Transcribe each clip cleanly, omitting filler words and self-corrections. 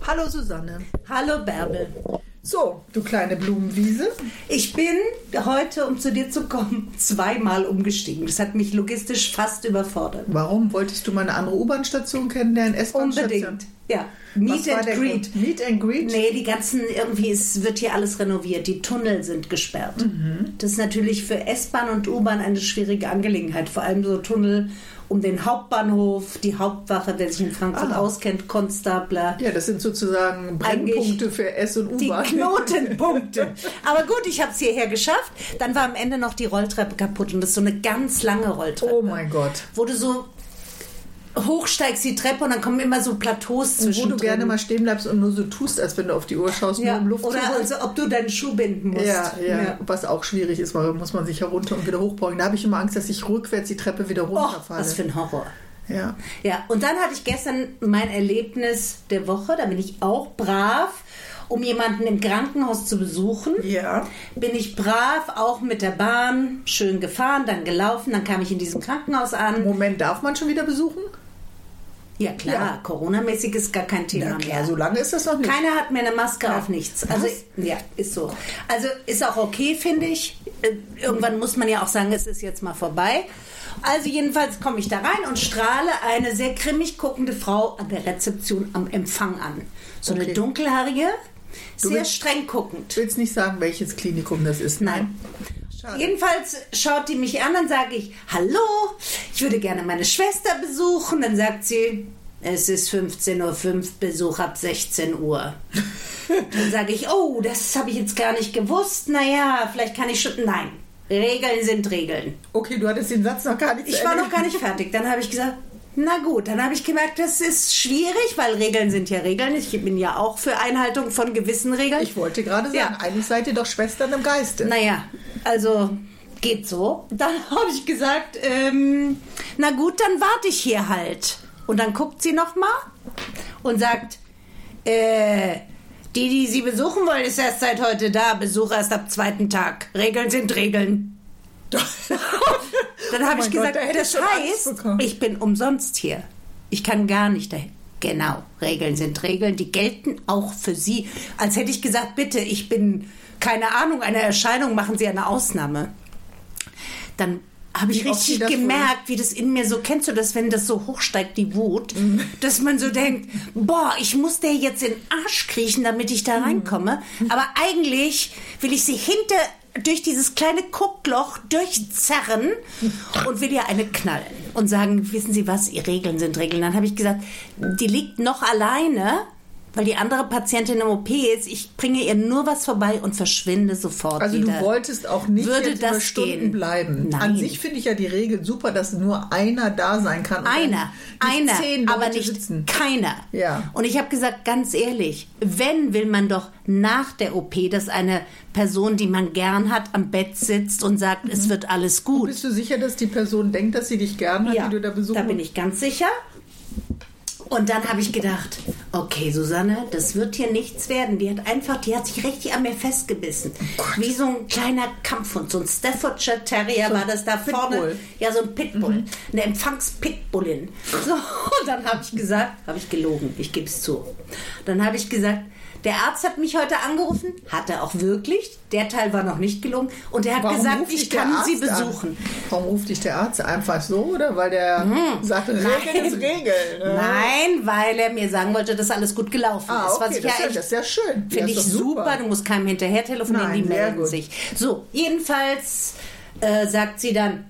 Hallo Susanne. Hallo Bärbel. So, du kleine Blumenwiese. Ich bin heute, um zu dir zu kommen, 2-mal umgestiegen. Das hat mich logistisch fast überfordert. Warum? Wolltest du mal eine andere U-Bahn-Station kennenlernen? Unbedingt, ja. Meet and Greet. Meet and Greet? Nee, die ganzen, irgendwie, es wird hier alles renoviert. Die Tunnel sind gesperrt. Mhm. Das ist natürlich für S-Bahn und U-Bahn eine schwierige Angelegenheit. Vor allem so Tunnel um den Hauptbahnhof, die Hauptwache, wer sich in Frankfurt auskennt, Konstabler. Ja, das sind sozusagen Brennpunkte für S- und U-Bahn. Die Knotenpunkte. Aber gut, ich habe es hierher geschafft. Dann war am Ende noch die Rolltreppe kaputt und das ist so eine ganz lange Rolltreppe. Oh mein Gott. Wo du so hochsteigst die Treppe und dann kommen immer so Plateaus zwischen. Wo du gerne mal stehen bleibst und nur so tust, als wenn du auf die Uhr schaust, ja, nur um Luft oder zu holen. also ob du deinen Schuh binden musst. Ja, was auch schwierig ist, weil muss man sich herunter und wieder hochbeugen. Da habe ich immer Angst, dass ich rückwärts die Treppe wieder runterfalle. Was für ein Horror. Ja. Ja, und dann hatte ich gestern mein Erlebnis der Woche. Da bin ich auch brav, um jemanden im Krankenhaus zu besuchen. Ja. Bin ich brav, auch mit der Bahn, schön gefahren, dann gelaufen. Dann kam ich in diesem Krankenhaus an. Moment, darf man schon wieder besuchen? Ja klar, Ja. Coronamäßig ist gar kein Thema Ja, klar, mehr. so lange ist das noch nicht. Keiner hat mehr eine Maske auf nichts. Also ja, ist so. Also ist auch okay, finde ich. Irgendwann muss man ja auch sagen, es ist jetzt mal vorbei. Also jedenfalls komme ich da rein und strahle eine sehr grimmig guckende Frau an der Rezeption am Empfang an. So eine dunkelhaarige, sehr streng guckend. Du willst nicht sagen, welches Klinikum das ist? Nein. Schade. Jedenfalls schaut die mich an, dann sage ich, hallo, ich würde gerne meine Schwester besuchen. Dann sagt sie, es ist 15:05 Uhr, Besuch ab 16 Uhr. Dann sage ich, oh, das habe ich jetzt gar nicht gewusst. Naja, vielleicht kann ich schon... Nein, Regeln sind Regeln. Okay, du hattest den Satz noch gar nicht zu Ich Ende. war noch gar nicht fertig. Dann habe ich gesagt, na gut, dann habe ich gemerkt, das ist schwierig, weil Regeln sind ja Regeln. Ich bin ja auch für Einhaltung von gewissen Regeln. Ich wollte gerade sagen, Ja. eigentlich seid ihr doch Schwestern im Geiste. Naja, also geht so. Dann habe ich gesagt, na gut, dann warte ich hier halt. Und dann guckt sie nochmal und sagt, die Sie besuchen wollen, ist erst seit heute da. Besuch erst ab 2. Tag. Regeln sind Regeln. Dann habe mein ich Gott, gesagt, da hätte ich das schon Angst heißt, bekommen. ich bin umsonst hier. Ich kann gar nicht dahin. Genau, Regeln sind Regeln, die gelten auch für Sie. Als hätte ich gesagt, bitte, ich bin, keine Ahnung, eine Erscheinung, machen Sie eine Ausnahme. Dann habe ich Wie oft sie richtig das gemerkt, wie das in mir so, kennst du das, wenn das so hochsteigt, die Wut, dass man so denkt, boah, ich muss der jetzt in den Arsch kriechen, damit ich da reinkomme. Aber eigentlich will ich sie durch dieses kleine Guckloch durchzerren und will ihr eine knallen und sagen, wissen Sie was, Ihre Regeln sind Regeln. Dann habe ich gesagt, die liegt noch alleine, weil die andere Patientin im OP ist. Ich bringe ihr nur was vorbei und verschwinde sofort Also wieder. du wolltest auch nicht Würde jetzt das über Stunden gehen? bleiben. Nein. An sich finde ich ja die Regel super, dass nur einer da sein kann. Und Einer, nicht 10 aber Leute nicht sitzen. keiner. Ja. Und ich habe gesagt, ganz ehrlich, wenn will man doch nach der OP, dass eine Person, die man gern hat, am Bett sitzt und sagt, es wird alles gut. Bist du sicher, dass die Person denkt, dass sie dich gern hat, Ja, die du da besuchst? da bin ich ganz sicher. Und dann habe ich gedacht, okay, Susanne, das wird hier nichts werden. Die hat sich richtig an mir festgebissen. Wie so ein kleiner Kampfhund, so ein Staffordshire Terrier war das da vorne. Pitbull. Ja, so ein Pitbull, eine Empfangspitbullin. So, und dann habe ich gesagt, habe ich gelogen, ich gebe es zu. Dann habe ich gesagt, der Arzt hat mich heute angerufen, hat er auch wirklich, der Teil war noch nicht gelogen, und er hat Warum gesagt, ruft ich dich der kann Sie Arzt an? besuchen. Warum ruft dich der Arzt? Einfach so, oder weil der sagt, Regeln ist Regeln? Nein, weil er mir sagen wollte, dass alles gut gelaufen ist. Was Okay, ich ja echt das ist ja schön. finde ich ist doch super. Du musst keinem hinterher telefonieren, Nein, die sehr melden gut. sich. So, jedenfalls sagt sie dann,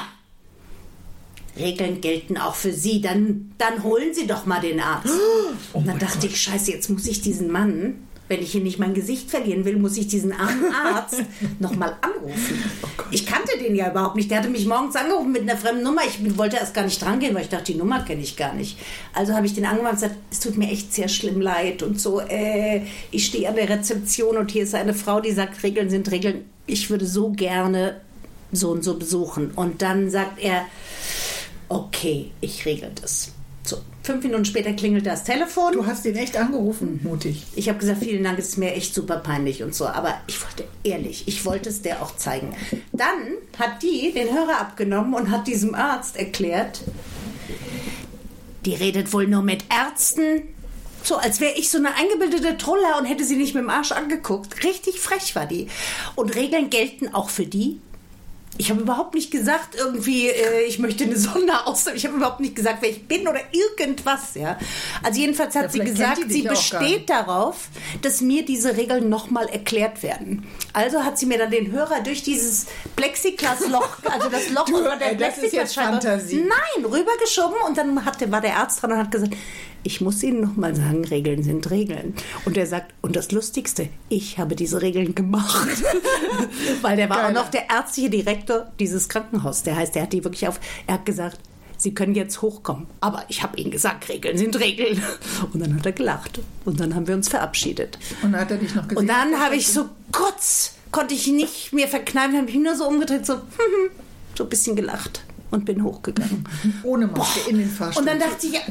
Regeln gelten auch für Sie, dann holen Sie doch mal den Arzt. Und dann dachte ich, scheiße, jetzt muss ich diesen Mann, wenn ich hier nicht mein Gesicht verlieren will, muss ich diesen armen Arzt nochmal anrufen. Ich kannte den ja überhaupt nicht. Der hatte mich morgens angerufen mit einer fremden Nummer. Ich wollte erst gar nicht dran gehen, weil ich dachte, die Nummer kenne ich gar nicht. Also habe ich den angerufen und gesagt, es tut mir echt sehr schlimm leid und so. Ich stehe an der Rezeption und hier ist eine Frau, die sagt, Regeln sind Regeln. Ich würde so gerne so und so besuchen. Und dann sagt er, okay, ich regel das. So, 5 Minuten später klingelt das Telefon. Du hast ihn echt angerufen, mutig. Ich habe gesagt, vielen Dank, es ist mir echt super peinlich und so. Aber ich wollte es der auch zeigen. Dann hat die den Hörer abgenommen und hat diesem Arzt erklärt, die redet wohl nur mit Ärzten So, als wäre ich so eine eingebildete Troller und hätte sie nicht mit dem Arsch angeguckt. Richtig frech war die. Und Regeln gelten auch für die. Ich habe überhaupt nicht gesagt, irgendwie, ich möchte eine Sonderausnahme. Ich habe überhaupt nicht gesagt, wer ich bin oder irgendwas. Ja. Also jedenfalls hat sie gesagt, sie besteht darauf, dass mir diese Regeln nochmal erklärt werden. Also hat sie mir dann den Hörer durch dieses Plexiglasloch, also das Loch unter der Plexiglasscheibe, nein, rübergeschoben. Und dann war der Arzt dran und hat gesagt, ich muss Ihnen nochmal sagen, Regeln sind Regeln. Und er sagt, und das Lustigste, ich habe diese Regeln gemacht. Weil der war auch noch der ärztliche Direktor dieses Krankenhauses. Der heißt, der hat die wirklich er hat gesagt, Sie können jetzt hochkommen. Aber ich habe Ihnen gesagt, Regeln sind Regeln. Und dann hat er gelacht. Und dann haben wir uns verabschiedet. Und dann hat er dich noch gesehen. Und dann habe ich so kurz, konnte ich nicht mehr verkneifen, habe ich nur so umgedreht, so ein bisschen gelacht. Und bin hochgegangen. Ohne Maske in den Fahrstuhl. Und dann dachte ich,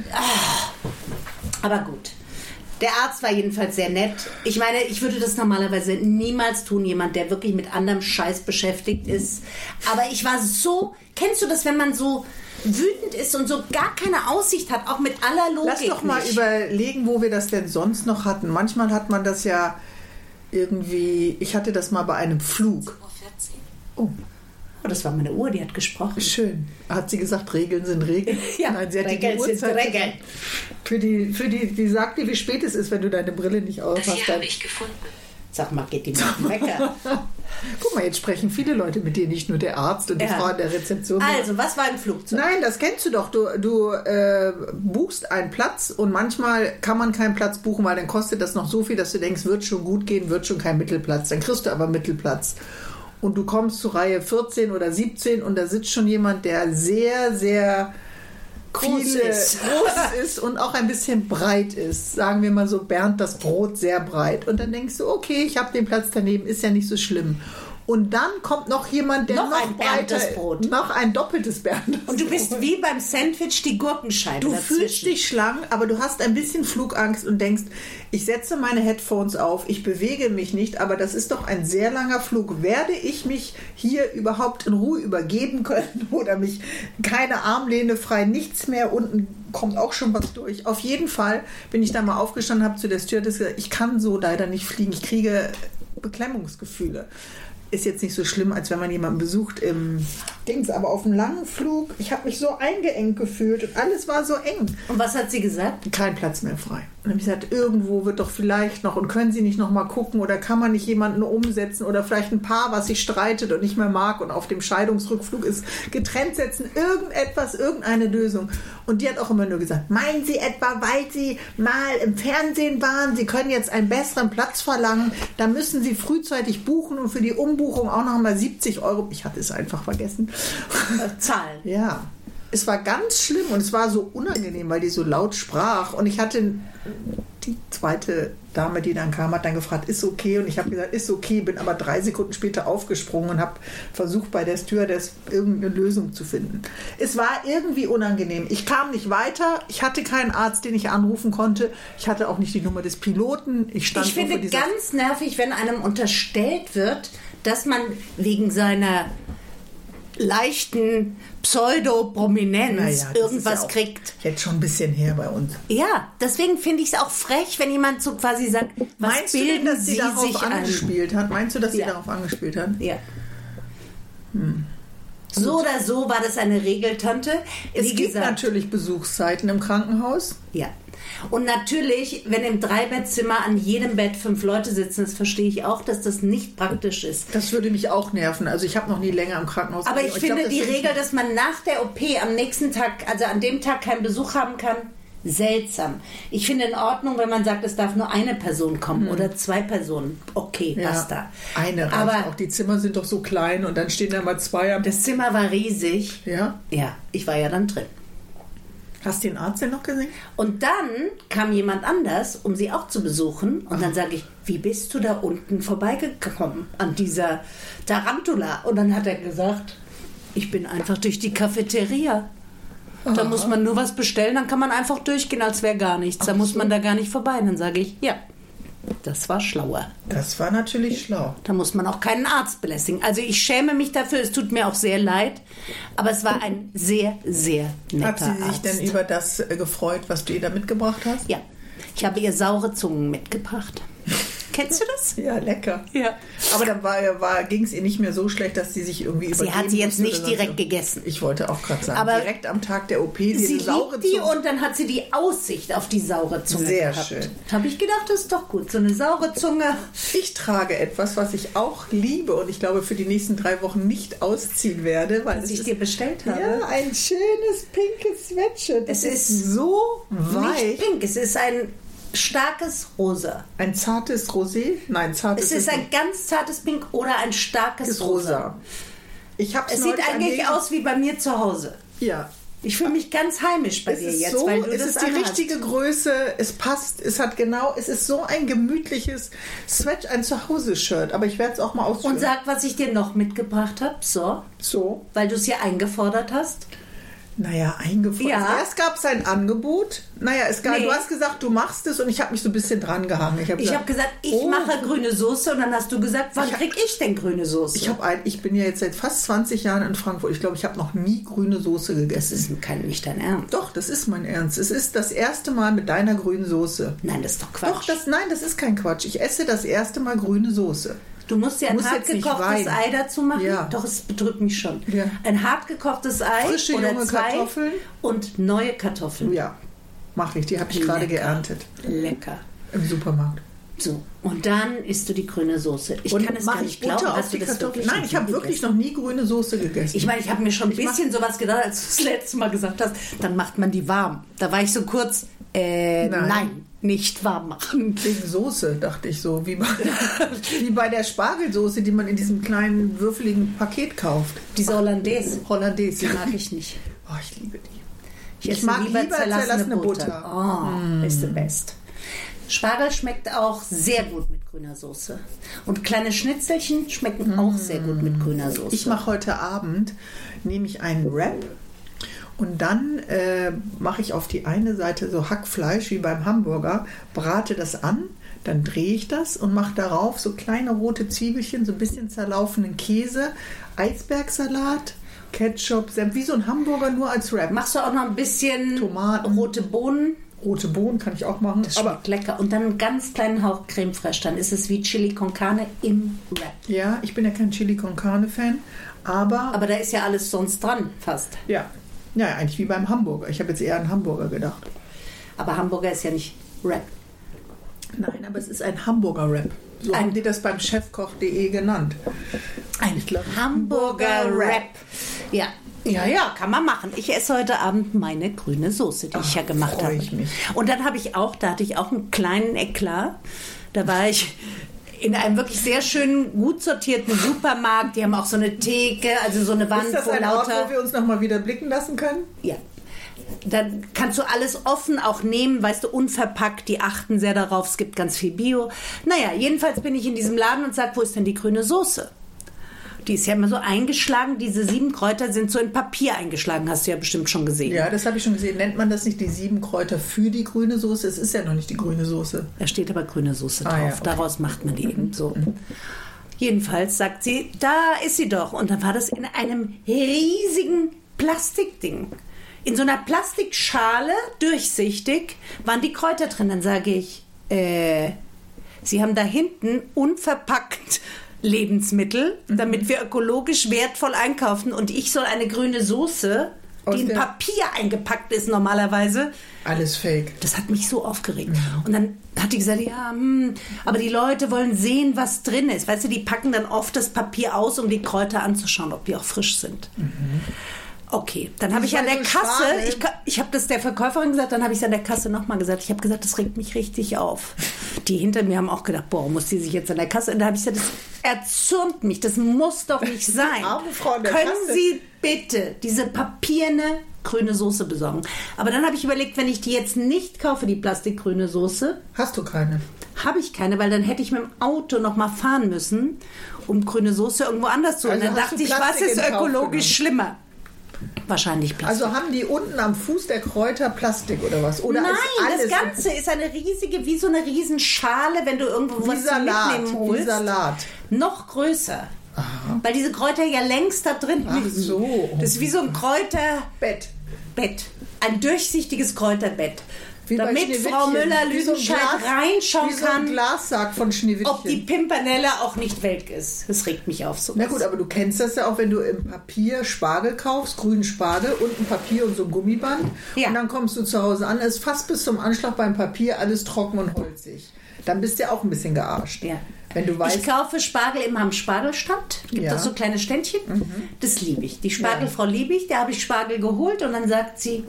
aber gut. Der Arzt war jedenfalls sehr nett. Ich meine, ich würde das normalerweise niemals tun, jemand, der wirklich mit anderem Scheiß beschäftigt ist. Aber ich war so, kennst du das, wenn man so wütend ist und so gar keine Aussicht hat, auch mit aller Logik. Lass doch mal überlegen, wo wir das denn sonst noch hatten. Manchmal hat man das ja irgendwie, ich hatte das mal bei einem Flug. Oh. Oh, das war meine Uhr, die hat gesprochen. Schön. Hat sie gesagt, Regeln sind Regeln? Ja, nein, sie hat Regeln die sind Regeln. Die sagt dir, wie spät es ist, wenn du deine Brille nicht auf hast. Das hier habe ich gefunden. Sag mal, geht die mit dem Wecker? Guck mal, jetzt sprechen viele Leute mit dir, nicht nur der Arzt und die Frau in der Rezeption. Also, was war im Flugzeug? Nein, das kennst du doch. Du buchst einen Platz und manchmal kann man keinen Platz buchen, weil dann kostet das noch so viel, dass du denkst, wird schon gut gehen, wird schon kein Mittelplatz. Dann kriegst du aber Mittelplatz. Und du kommst zu Reihe 14 oder 17 und da sitzt schon jemand, der sehr, sehr groß ist und auch ein bisschen breit ist. Sagen wir mal so, Bernd, das Brot sehr breit. Und dann denkst du, okay, ich habe den Platz daneben, ist ja nicht so schlimm. Und dann kommt noch jemand, der noch ein breiter ist. Noch ein doppeltes Bernd. Und du bist wie beim Sandwich die Gurkenscheibe Du fühlst dich schlank, aber du hast ein bisschen Flugangst und denkst, ich setze meine Headphones auf, ich bewege mich nicht, aber das ist doch ein sehr langer Flug. Werde ich mich hier überhaupt in Ruhe übergeben können oder mich keine Armlehne frei, nichts mehr, unten kommt auch schon was durch. Auf jeden Fall bin ich da mal aufgestanden, habe zu der Stewardess gesagt, ich kann so leider nicht fliegen, ich kriege Beklemmungsgefühle. Ist jetzt nicht so schlimm, als wenn man jemanden besucht im Dings, aber auf einem langen Flug, ich habe mich so eingeengt gefühlt und alles war so eng. Und was hat sie gesagt? Kein Platz mehr frei. Und dann habe ich gesagt, irgendwo wird doch vielleicht noch, und können Sie nicht noch mal gucken oder kann man nicht jemanden umsetzen oder vielleicht ein Paar, was sich streitet und nicht mehr mag und auf dem Scheidungsrückflug ist, getrennt setzen, irgendetwas, irgendeine Lösung. Und die hat auch immer nur gesagt, meinen Sie etwa, weil Sie mal im Fernsehen waren, Sie können jetzt einen besseren Platz verlangen, da müssen Sie frühzeitig buchen und für die Umbuchung auch noch mal 70 €. Ich hatte es einfach vergessen. Zahlen. Ja. Es war ganz schlimm und es war so unangenehm, weil die so laut sprach. Und ich hatte die zweite Dame, die dann kam, hat dann gefragt, ist okay? Und ich habe gesagt, ist okay, bin aber 3 Sekunden später aufgesprungen und habe versucht, bei der Stewardess irgendeine Lösung zu finden. Es war irgendwie unangenehm. Ich kam nicht weiter. Ich hatte keinen Arzt, den ich anrufen konnte. Ich hatte auch nicht die Nummer des Piloten. Ich finde ganz nervig, wenn einem unterstellt wird, dass man wegen seiner leichten Pseudo-Prominenz irgendwas kriegt. Jetzt schon ein bisschen her bei uns. Ja, deswegen finde ich es auch frech, wenn jemand so quasi sagt, was meinst bilden du denn, dass sie darauf angespielt hat? Meinst du, dass sie darauf angespielt hat? Ja. So oder so war das eine Regeltante. Es gibt natürlich Besuchszeiten im Krankenhaus. Ja. Und natürlich, wenn im 3-Bettzimmer an jedem Bett 5 Leute sitzen, das verstehe ich auch, dass das nicht praktisch ist. Das würde mich auch nerven. Also ich habe noch nie länger im Krankenhaus Aber ich finde die Regel, dass man nach der OP am nächsten Tag, also an dem Tag keinen Besuch haben kann, seltsam. Ich finde in Ordnung, wenn man sagt, es darf nur eine Person kommen oder 2 Personen. Okay, basta. Eine. Aber auch die Zimmer sind doch so klein und dann stehen da mal 2 am... Das Zimmer war riesig. Ja? Ja, ich war ja dann drin. Hast du den Arzt denn noch gesehen? Und dann kam jemand anders, um sie auch zu besuchen. Und dann sage ich, wie bist du da unten vorbeigekommen an dieser Tarantula? Und dann hat er gesagt, ich bin einfach durch die Cafeteria. Da muss man nur was bestellen, dann kann man einfach durchgehen, als wäre gar nichts. Da muss man da gar nicht vorbei. Dann sage ich, ja, das war schlauer. Das war natürlich schlau. Da muss man auch keinen Arzt belästigen. Also ich schäme mich dafür, es tut mir auch sehr leid, aber es war ein sehr, sehr netter Arzt. Hat sie sich denn über das gefreut, was du ihr da mitgebracht hast? Ja. Ich habe ihr saure Zungen mitgebracht. Kennst du das? Ja, lecker. Ja. Aber dann ging es ihr nicht mehr so schlecht, dass sie sich irgendwie übergeben Sie hat sie jetzt musste nicht oder direkt so. gegessen. Ich wollte auch gerade sagen, Aber direkt am Tag der OP diese Sie saure liebt die Zunge. und dann hat sie die Aussicht auf die saure Zunge Sehr gehabt. schön. Habe ich gedacht, das ist doch gut. So eine saure Zunge. Ich trage etwas, was ich auch liebe und ich glaube für die nächsten 3 Wochen nicht ausziehen werde, weil Was es ich ist, dir bestellt habe. ja, ein schönes pinkes Sweatshirt. Das Es ist so weich. Nicht pink, es ist ein starkes Rosa. Ein zartes Rosé? Nein, zartes Es ist ein ganz zartes Pink oder ein starkes ist Rosa. rosa. Ich hab's Es sieht neulich eigentlich angelegt. aus wie bei mir zu Hause. Ja. Ich fühle mich ganz heimisch bei Es dir ist jetzt, so, weil du es das ist die anhast. richtige Größe, es passt, es ist so ein gemütliches ein Zuhause-Shirt, aber ich werde es auch mal ausführen. Und sag, was ich dir noch mitgebracht habe, so, weil du es hier eingefordert hast. naja, eingefroren. Ja. Erst gab es ein Angebot, Nee. du hast gesagt, du machst es und ich habe mich so ein bisschen dran gehangen. Ich habe gesagt, ich oh, mache grüne Soße und dann hast du gesagt, wann krieg ich denn grüne Soße? ich bin ja jetzt seit fast 20 Jahren in Frankfurt. Ich glaube, ich habe noch nie grüne Soße gegessen. Das ist nicht dein Ernst. Doch, das ist mein Ernst. Es ist das erste Mal mit deiner grünen Soße. Nein, das ist doch Quatsch. Doch, nein, das ist kein Quatsch. Ich esse das erste Mal grüne Soße. Du musst dir ein Muss hart jetzt nicht gekochtes weinen. Ei dazu machen. Ja. Doch, es bedrückt mich schon. Ja. Ein hart gekochtes Ei Frische, oder junge 2 Kartoffeln. und neue Kartoffeln. Ja, mache ich. Die habe ich gerade Lecker. geerntet Lecker. im Supermarkt. So, und dann isst du die grüne Soße. Ich Und kann es mache gar ich nicht Butter glauben, auf dass du die das Kartoffeln? wirklich Nein, ich habe wirklich noch nie grüne Soße gegessen. Ich meine, ich habe mir schon ein bisschen sowas gedacht, als du das letzte Mal gesagt hast, dann macht man die warm. Da war ich so kurz, nein, nicht warm machen. Wegen Soße, dachte ich so, wie bei der Spargelsoße, die man in diesem kleinen, würfeligen Paket kauft. Diese Hollandaise, Hollandaise. die mag ich nicht. Oh, ich liebe die. Ich esse mag lieber lieber zerlassene Butter. Butter. Oh, ist the best. Spargel schmeckt auch sehr gut mit grüner Soße. Und kleine Schnitzelchen schmecken auch sehr gut mit grüner Soße. Ich mache heute Abend, nehme ich einen Wrap und dann mache ich auf die eine Seite so Hackfleisch wie beim Hamburger, brate das an, dann drehe ich das und mache darauf so kleine rote Zwiebelchen, so ein bisschen zerlaufenen Käse, Eisbergsalat, Ketchup, Senf, wie so ein Hamburger nur als Wrap. Machst du auch noch ein bisschen Tomaten. rote Bohnen? Rote Bohnen kann ich auch machen. Das schmeckt lecker. Und dann einen ganz kleinen Hauch Creme fraiche. Dann ist es wie Chili con Carne im Wrap. Ja, ich bin ja kein Chili con Carne Fan, aber da ist ja alles sonst dran, fast. ja, eigentlich wie beim Hamburger. Ich habe jetzt eher an Hamburger gedacht. Aber Hamburger ist ja nicht Wrap. Nein, aber es ist ein Hamburger Wrap. So haben die das beim chefkoch.de genannt. Ein Hamburger Wrap. Ja, kann man machen. Ich esse heute Abend meine grüne Soße, die ich ja gemacht freu habe. ich mich. Und dann hatte ich auch einen kleinen Eklat. Da war ich in einem wirklich sehr schönen, gut sortierten Supermarkt. Die haben auch so eine Theke, also so eine Wand, Ist das wo ein Ort, lauter... wo wir uns noch mal wieder blicken lassen können? Ja. Dann kannst du alles offen auch nehmen, weißt du, unverpackt. Die achten sehr darauf, es gibt ganz viel Bio. Naja, jedenfalls bin ich in diesem Laden und sage, wo ist denn die grüne Soße? Die ist ja immer so eingeschlagen. Diese 7 Kräuter sind so in Papier eingeschlagen, hast du ja bestimmt schon gesehen. Ja, das habe ich schon gesehen. Nennt man das nicht die 7 Kräuter für die grüne Soße? Es ist ja noch nicht die grüne Soße. Da steht aber grüne Soße drauf. Ja, okay. Daraus macht man die eben so. Jedenfalls sagt sie, da ist sie doch. Und dann war das in einem riesigen Plastikding. In so einer Plastikschale, durchsichtig, waren die Kräuter drin. Dann sage ich, Sie haben da hinten unverpackt Lebensmittel, damit wir ökologisch wertvoll einkaufen. Und ich soll eine grüne Soße, die in Papier eingepackt ist normalerweise. Alles fake. Das hat mich so aufgeregt. Und dann hat die gesagt, ja, aber die Leute wollen sehen, was drin ist. Weißt du, die packen dann oft das Papier aus, um die Kräuter anzuschauen, ob die auch frisch sind. Okay, dann habe ich an der Kasse, ich habe das der Verkäuferin gesagt, dann habe ich es an der Kasse nochmal gesagt. Ich habe gesagt, das regt mich richtig auf. Die hinter mir haben auch gedacht, boah, muss die sich jetzt an der Kasse... Und da habe ich gesagt, das erzürnt mich, das muss doch nicht sein. Arme Frau an der Können Kasse. Sie bitte diese papierne grüne Soße besorgen? Aber dann habe ich überlegt, wenn ich die jetzt nicht kaufe, die plastikgrüne Soße... Hast du keine? Habe ich keine, weil dann hätte ich mit dem Auto noch mal fahren müssen, um grüne Soße irgendwo anders zu holen. Also Dann hast dachte du ich, was Plastik ist in Kauf ökologisch schlimmer? Wahrscheinlich Plastik. Also haben die unten am Fuß der Kräuter Plastik oder was? Oder Nein, ist alles das Ganze ist eine riesige, wie so eine Riesenschale, wenn du irgendwo was zum Mitnehmen holst. Wie Salat. Noch größer. Aha. Weil diese Kräuter ja längst da drin Ach liegen. so. Das ist wie so ein Kräuterbett. Bett. Ein durchsichtiges Kräuterbett. Wie bei damit Schneewittchen. Frau Müller-Lüdenscheid reinschauen wie so ein kann, Glassack von Schneewittchen. ob die Pimpernelle auch nicht welk ist. Das regt mich auf so. Na gut, aber du kennst das ja auch, wenn du im Papier Spargel kaufst, grünen Spargel und ein Papier und so ein Gummiband. Ja. Und dann kommst du zu Hause an, es ist fast bis zum Anschlag beim Papier alles trocken und holzig. Dann bist du ja auch ein bisschen gearscht. Ja. Wenn du weißt, Ich kaufe Spargel immer am Spargelstand. Gibt Ja. auch so kleine Ständchen. Das liebe ich. Die Spargelfrau liebe ich. Da habe ich Spargel geholt und dann sagt sie,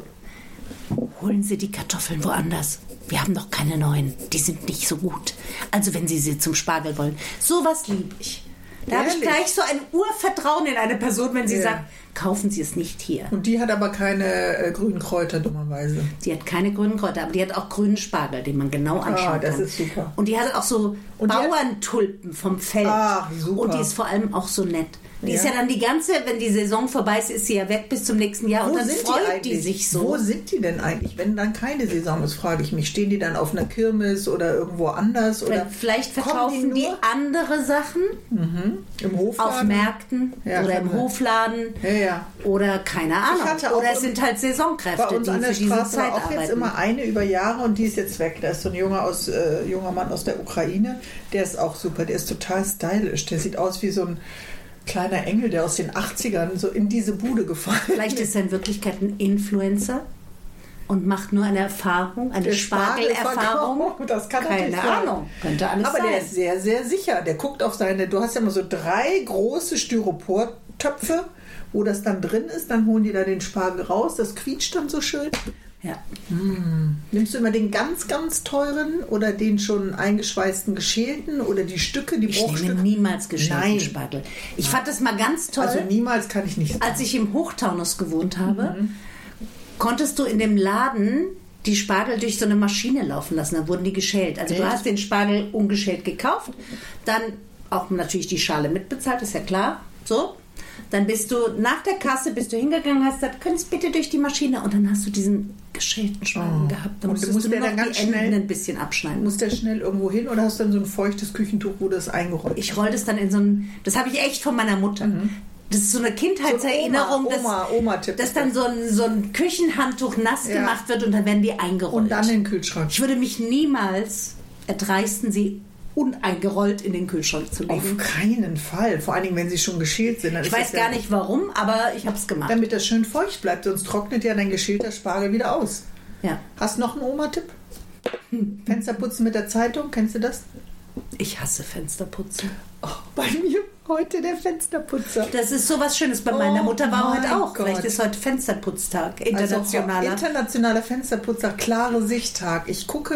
holen Sie die Kartoffeln woanders. Wir haben doch keine neuen. Die sind nicht so gut. Also wenn Sie sie zum Spargel wollen. Sowas liebe ich. Da habe ich Ehrlich? gleich so ein Urvertrauen in eine Person, wenn sie Ja. sagt, kaufen Sie es nicht hier. und die hat aber keine grünen Kräuter, dummerweise. Die hat keine grünen Kräuter, aber die hat auch grünen Spargel, den man genau anschauen das kann. ist super. Und die hat auch so Und die hat- Bauerntulpen vom Feld. Ach, super. Und die ist vor allem auch so nett. Die ist Ja. ja dann die ganze, wenn die Saison vorbei ist, ist sie ja weg bis zum nächsten Jahr. Und dann freut die sich so. Wo sind die denn eigentlich? Wenn dann keine Saison ist, frage ich mich. Stehen die dann auf einer Kirmes oder irgendwo anders? Oder Vielleicht kommen verkaufen die nur andere Sachen im Hofladen? auf Märkten Ja, oder kann im sein. Hofladen Ja. oder keine Ahnung. hatte auch Oder es sind halt Saisonkräfte, Bei uns die an der für diese Straße Zeit war auch jetzt arbeiten. immer eine über Jahre und die ist jetzt weg. Da ist so ein junger Mann aus der Ukraine. Der ist auch super. Der ist total stylisch. Der sieht aus wie so ein kleiner Engel, der aus den 80ern so in diese Bude gefallen Vielleicht ist er in Wirklichkeit ein Influencer und macht nur eine Erfahrung, eine Der Spargelerfahrung. Spargelverkauf, das kann natürlich Keine sein. Ahnung, könnte alles Aber sein. der ist sehr, sehr sicher. Der guckt auf seine, du hast ja immer so 3 große Styroportöpfe, wo das dann drin ist. Dann holen die da den Spargel raus. Das quietscht dann so schön. Ja. Nimmst du immer den ganz, ganz teuren oder den schon eingeschweißten geschälten oder die Stücke, die Ich nehme Bruchstücke? niemals geschälten Nein. Spargel. Ich fand das mal ganz toll. Also niemals kann ich nicht. Als ich im Hochtaunus gewohnt habe, konntest du in dem Laden die Spargel durch so eine Maschine laufen lassen. Dann wurden die geschält. Also du Echt? hast den Spargel ungeschält gekauft, dann auch natürlich die Schale mitbezahlt, ist ja klar. So. Dann bist du nach der Kasse hingegangen, hast gesagt, können Sie bitte durch die Maschine, und dann hast du diesen geschälten Spargel gehabt. Dann Und musstest muss du der nur dann noch ganz die Enden schnell- ein bisschen abschneiden. Muss der schnell irgendwo hin oder hast du dann so ein feuchtes Küchentuch, wo das eingerollt ist? Ich roll das dann in so ein, das habe ich echt von meiner Mutter. Das ist so eine Kindheitserinnerung, Oma-Tipp. dass dann so ein Küchenhandtuch nass Ja. gemacht wird und dann werden die eingerollt. Und dann in den Kühlschrank. Ich würde mich niemals erdreisten, sie uneingerollt in den Kühlschrank zu Auf legen. keinen Fall. Vor allen Dingen, wenn sie schon geschält sind. Dann Ich ist weiß das gar nicht warum, aber ich habe es gemacht. Damit das schön feucht bleibt, sonst trocknet ja dein geschälter Spargel wieder aus. Ja. Hast du noch einen Oma-Tipp? Fensterputzen mit der Zeitung, kennst du das? Ich hasse Fensterputzen. Oh, bei mir heute der Fensterputzer. Das ist so was Schönes. Bei meiner Oh Mutter war heute mein auch. Gott. Vielleicht ist heute Fensterputztag, internationaler. Also, internationaler Fensterputzer, klare Sichttag. Ich gucke,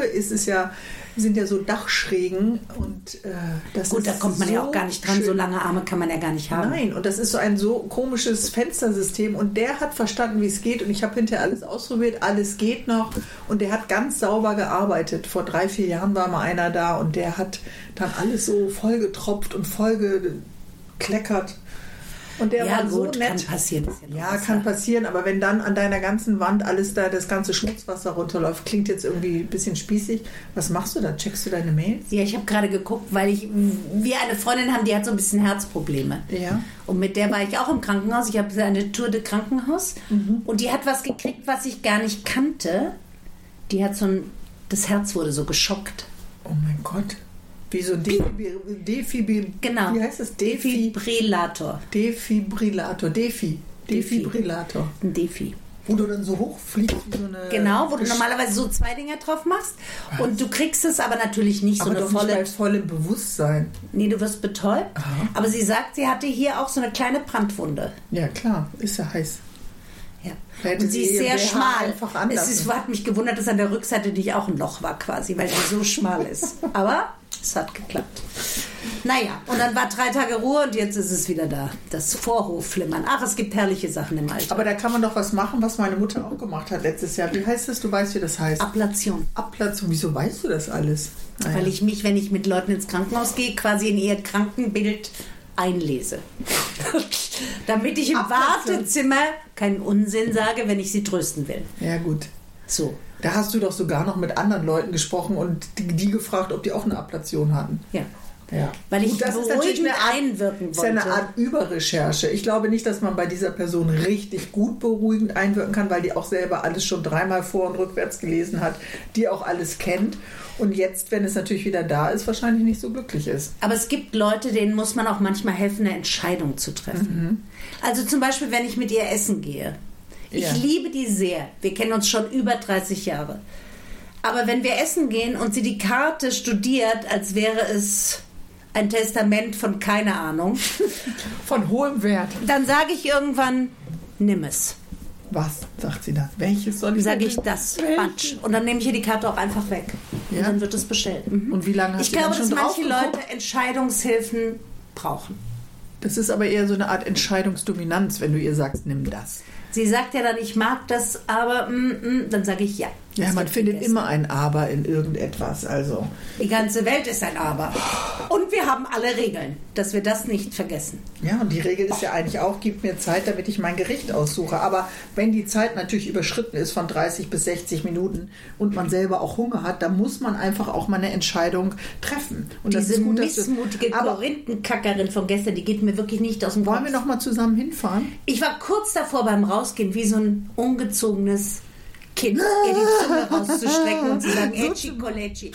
sind ja so Dachschrägen und das Gut, ist da kommt man ja auch gar nicht dran. schön. So lange Arme kann man ja gar nicht haben. Nein, und das ist so ein so komisches Fenstersystem und der hat verstanden, wie es geht und ich habe hinterher alles ausprobiert, alles geht noch und der hat ganz sauber gearbeitet. Vor 3-4 Jahren war mal einer da und der hat dann alles so vollgetropft und vollgekleckert und der Ja war so gut, nett. kann passieren. Ist Ja, nur kann Wasser. passieren, aber wenn dann an deiner ganzen Wand alles da, das ganze Schmutzwasser runterläuft, klingt jetzt irgendwie ein bisschen spießig. Was machst du da? Checkst du deine Mails? Ja, ich habe gerade geguckt, weil wir eine Freundin haben, die hat so ein bisschen Herzprobleme. Ja. Und mit der war ich auch im Krankenhaus. Ich habe eine Tour de Krankenhaus. Und die hat was gekriegt, was ich gar nicht kannte. Die hat das Herz wurde so geschockt. Oh mein Gott. Wie so ein Genau. Wie heißt das? Defibrillator. Defibrillator. Defibrillator. Ein Defi. Wo du dann so hochfliegst wie so eine... Genau, wo du normalerweise so 2 Dinger drauf machst. Und du kriegst es aber natürlich nicht so aber eine doch nicht volle... bei vollem Bewusstsein. Nee, du wirst betäubt. Aha. Aber sie sagt, sie hatte hier auch so eine kleine Brandwunde. Ja, klar. Ist ja heiß. Ja. Da hätte Und sie ist sie ihr sehr BH schmal. einfach anlassen. Hat mich gewundert, dass an der Rückseite nicht auch ein Loch war quasi, weil sie so schmal ist. Aber es hat geklappt. Naja, und dann war 3 Tage Ruhe und jetzt ist es wieder da. Das Vorhofflimmern. Ach, es gibt herrliche Sachen im Alter. Aber da kann man doch was machen, was meine Mutter auch gemacht hat letztes Jahr. Wie heißt das? Du weißt, wie das heißt. Ablation. Abplatzung. Wieso weißt du das alles? Naja. Weil ich mich, wenn ich mit Leuten ins Krankenhaus gehe, quasi in ihr Krankenbild einlese. Damit ich im Ablation. Wartezimmer keinen Unsinn sage, wenn ich sie trösten will. Ja, gut. So. Da hast du doch sogar noch mit anderen Leuten gesprochen und die gefragt, ob die auch eine Ablation hatten. Ja. Ja. Weil ich Gut, das ist natürlich beruhigend eine Art, einwirken ist ja eine wollte. Art Überrecherche. Ich glaube nicht, dass man bei dieser Person richtig gut beruhigend einwirken kann, weil die auch selber alles schon 3-mal vor- und rückwärts gelesen hat, die auch alles kennt und jetzt, wenn es natürlich wieder da ist, wahrscheinlich nicht so glücklich ist. Aber es gibt Leute, denen muss man auch manchmal helfen, eine Entscheidung zu treffen. Also zum Beispiel, wenn ich mit ihr essen gehe. Ich liebe die sehr. Wir kennen uns schon über 30 Jahre. Aber wenn wir essen gehen und sie die Karte studiert, als wäre es ein Testament von keine Ahnung, Von hohem Wert. dann sage ich irgendwann, nimm es. Was, sagt sie dann? Welches soll ich Sage denn ich nehmen? das. Welches? Batsch. Und dann nehme ich ihr die Karte auch einfach weg. Ja? Und dann wird es bestellt. Mhm. Und wie lange hast Ich du dann glaube, schon dass drauf manche geguckt? Leute Entscheidungshilfen brauchen. Das ist aber eher so eine Art Entscheidungsdominanz, wenn du ihr sagst, nimm das. Sie sagt ja dann, ich mag das, aber dann sage ich ja. Ja, Das man wird findet gegessen. immer ein Aber in irgendetwas, also. Die ganze Welt ist ein Aber. Und wir haben alle Regeln, dass wir das nicht vergessen. Ja, und die Regel ist ja eigentlich auch, gib mir Zeit, damit ich mein Gericht aussuche. Aber wenn die Zeit natürlich überschritten ist von 30 bis 60 Minuten und man selber auch Hunger hat, dann muss man einfach auch mal eine Entscheidung treffen. Und das Diese ist gut, dass missmutige aber Korinthenkackerin von gestern, die geht mir wirklich nicht aus dem Kopf. wollen wir noch mal zusammen hinfahren? Ich war kurz davor beim Rausgehen, wie so ein ungezogenes Kind, ihr die Zunge rauszustrecken und zu sagen, Ecci Colecci.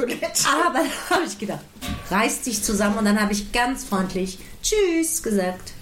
Aber dann habe ich gedacht, reißt dich zusammen und dann habe ich ganz freundlich Tschüss gesagt.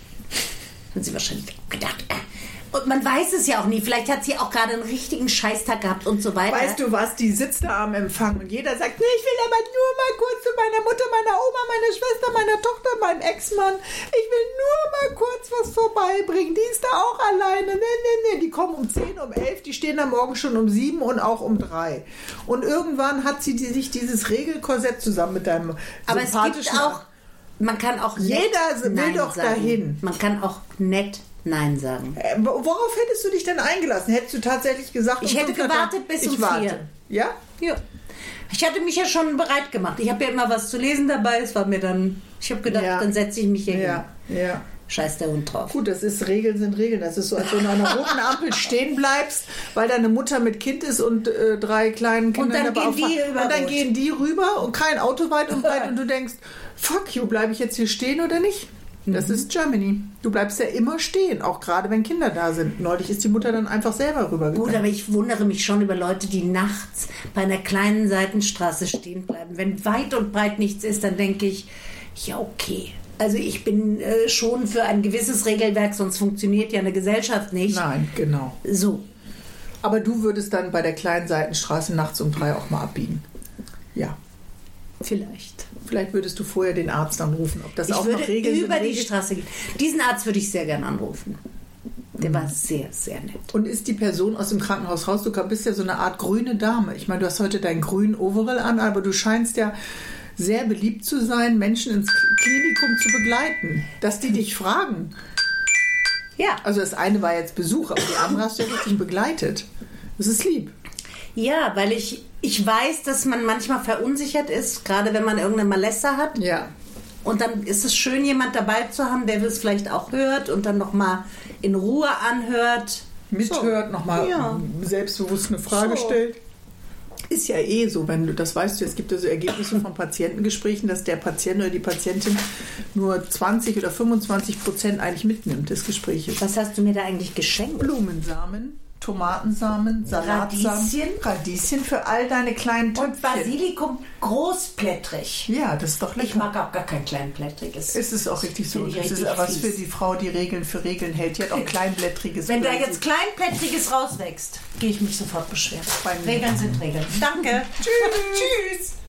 Hat sie wahrscheinlich gedacht. Und man weiß es ja auch nie. Vielleicht hat sie auch gerade einen richtigen Scheißtag gehabt und so weiter. Weißt du was, die sitzt da am Empfang und jeder sagt, nee, ich will aber nur mal kurz zu meiner Mutter, meiner Oma, meiner Schwester, meiner Tochter, meinem Ex-Mann. Ich will nur mal kurz was vorbeibringen. Die ist da auch alleine. Nee. Die kommen um 10, um 11, die stehen da morgen schon um 7 und auch um 3. Und irgendwann hat sie sich dieses Regelkorsett zusammen mit deinem Aber es sympathischen... gibt auch, man kann auch nett Jeder will Nein doch sagen. dahin. Man kann auch nett Nein sagen. Worauf hättest du dich denn eingelassen? Hättest du tatsächlich gesagt... Ich hätte gewartet bis um 4. Ja? Ja. Ich hatte mich ja schon bereit gemacht. Ich habe ja immer was zu lesen dabei. Es war mir dann... Ich habe gedacht, dann setze ich mich hier hin. Ja. Scheiß der Hund drauf. Gut, das ist Regeln sind Regeln. Das ist so, als wenn du an einer roten Ampel stehen bleibst, weil deine Mutter mit Kind ist und 3 kleinen Kindern Und dann gehen die über und dann Rot. gehen die rüber und kein Auto weit und breit und du denkst, fuck you, bleibe ich jetzt hier stehen oder nicht? Das ist Germany. Du bleibst ja immer stehen, auch gerade wenn Kinder da sind. Neulich ist die Mutter dann einfach selber rübergegangen. Gut, aber ich wundere mich schon über Leute, die nachts bei einer kleinen Seitenstraße stehen bleiben. Wenn weit und breit nichts ist, dann denke ich, ja okay. Also ich bin schon für ein gewisses Regelwerk, sonst funktioniert ja eine Gesellschaft nicht. Nein, genau. So. Aber du würdest dann bei der kleinen Seitenstraße nachts um 3 auch mal abbiegen. Ja. Vielleicht. Vielleicht würdest du vorher den Arzt anrufen, ob das Ich auch würde noch Regeln sind. über die Straße gehen. Diesen Arzt würde ich sehr gern anrufen. Der war sehr, sehr nett. Und ist die Person aus dem Krankenhaus raus? Du bist ja so eine Art grüne Dame. Ich meine, du hast heute deinen grünen Overall an, aber du scheinst ja sehr beliebt zu sein, Menschen ins Klinikum zu begleiten. Dass die dich fragen. Ja. Also das eine war jetzt Besuch, aber die andere hast du ja richtig begleitet. Das ist lieb. Ja, weil ich weiß, dass man manchmal verunsichert ist, gerade wenn man irgendeine Malesse hat. Ja. Und dann ist es schön, jemand dabei zu haben, der es vielleicht auch hört und dann nochmal in Ruhe anhört. Mithört, nochmal selbstbewusst eine Frage stellt. Ist ja eh so, wenn du, das weißt du, es gibt ja so Ergebnisse von Patientengesprächen, dass der Patient oder die Patientin nur 20 oder 25% eigentlich mitnimmt des Gespräches. Was hast du mir da eigentlich geschenkt? Blumensamen, Tomatensamen, Salatsamen, Radieschen für all deine kleinen Töpfchen. Und Basilikum großblättrig. Ja, das ist doch lecker. Ich mag auch gar kein kleinblättriges. Es ist auch richtig so. Finde ich Das ist richtig was fies. für die Frau, die Regeln für Regeln hält. Die hat auch kleinblättriges. Wenn da Blättchen. jetzt kleinblättriges rauswächst, gehe ich mich sofort beschweren. Bei mir. Regeln sind Regeln. Danke. Tschüss.